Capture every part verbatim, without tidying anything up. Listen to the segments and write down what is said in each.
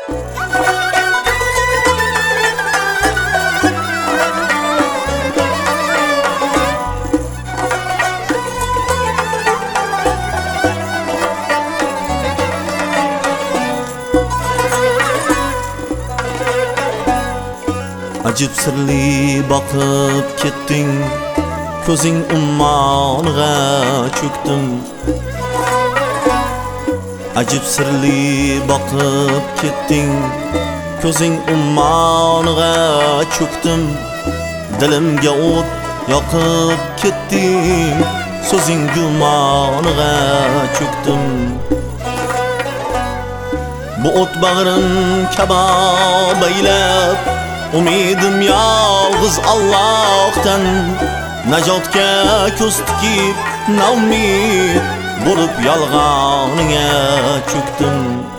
Ajib sirli bakıp kettin, ko'zing ummonga cho'kdim. Ajib sirli bakıp kettin, ko'zing ummonga cho'kdim. Dilimga o't yoqib ketding, so'zing gumonga cho'kdim. Bu o't bag'rin kabob aylab, umidim yalğız Allah'tan. Najotga ko'z tikib naumid bo'lib yolg'oniga cho'kdim.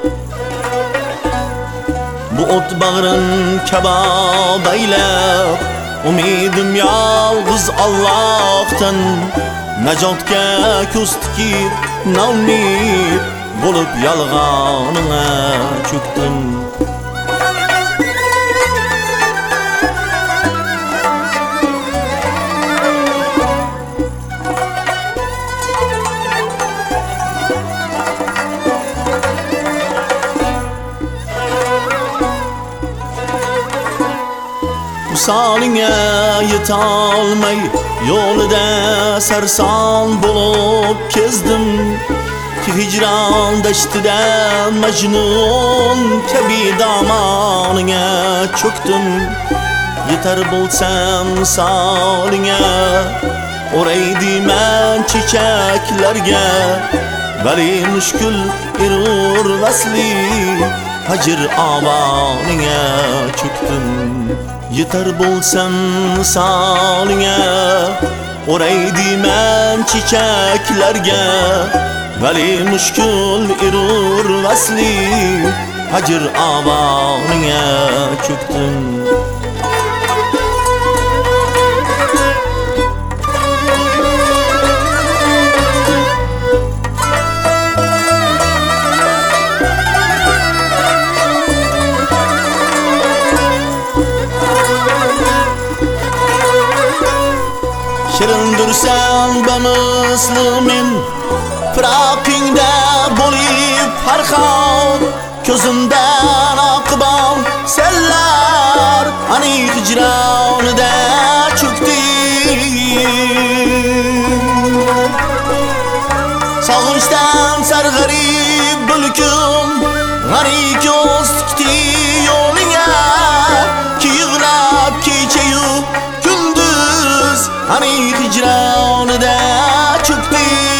Bu o't bag'rin kabob aylab, umidim yalğız Allah'tan. Najotga ko'z tikib naumid bo'lib yolg'oniga cho'kdim. Salinga yetolmay yo'lida sarson bo'lib kezdim. Ki hicran dashtida majnun kabi damoninga cho'kdim. Yetar bo'lsam salinga o'raydiman chechaklarga, bali mushkul erur vasli hajr avoniga cho'kdim. Yetar bo'lsam salinga o'raydiman chechaklarga, bali mushkul erur vasli hajr avoniga cho'kdim. Shirindirsan bamislimin firaqingda bo'lib har xil, ko'zimdan oqibon sellar ani hijronida cho'kdi. Sog'inchdan sarg'arib bulkim g'ani ko'z tikdi yo'linga, ki yig'lab kechayu kunduz ani hijronida cho'kdi.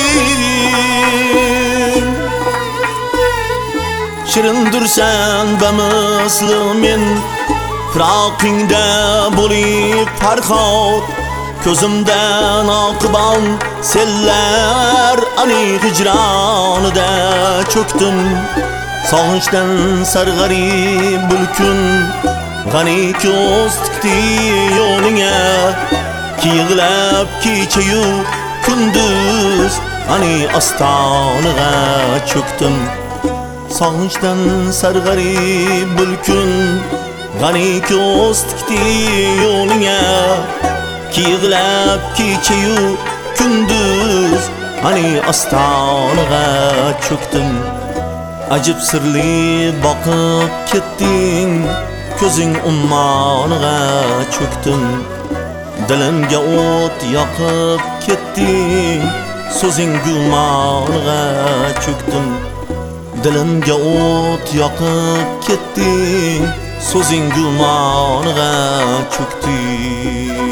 Shirindirsan bamislimin firaqingda bo'lib har xil, ko'zimdan oqibon sellar ani hijronida cho'kdim. Sog'inchdan sarg'arib bulkun g'ani ko'z tikdi yo'linga, ki yig'lab kechayu kunduz ani ostoniga cho'kdim. Sog'inchdan sarg'arib bulkun g'ani ko'z tikdi yo'linga, ki yig'lab kechayu kunduz ani ostoniga cho'kdim. Ajib sirli boqib ketding, ko'zing ummoniga cho'kdim. Dilimga o't yoqib ketding, so'zing gumoniga cho'kdim. Dilimga o't yoqib ketding, so'zing gumoniga cho'kdi.